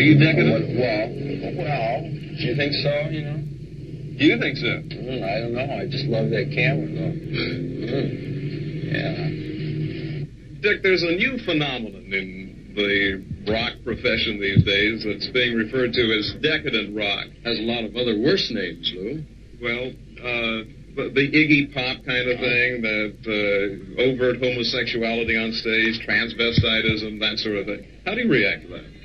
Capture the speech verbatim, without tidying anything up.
you decadent? Well, well, do you think so, you know? Do you think so? Mm, I don't know. I just love that camera, though. Mm. Yeah. Dick, there's a new phenomenon in the rock profession these days that's being referred to as decadent rock. Has a lot of other worse names, Lou. Well, uh, the, the Iggy Pop kind of thing, that uh, overt homosexuality on stage, transvestitism, that sort of thing. How do you react to that?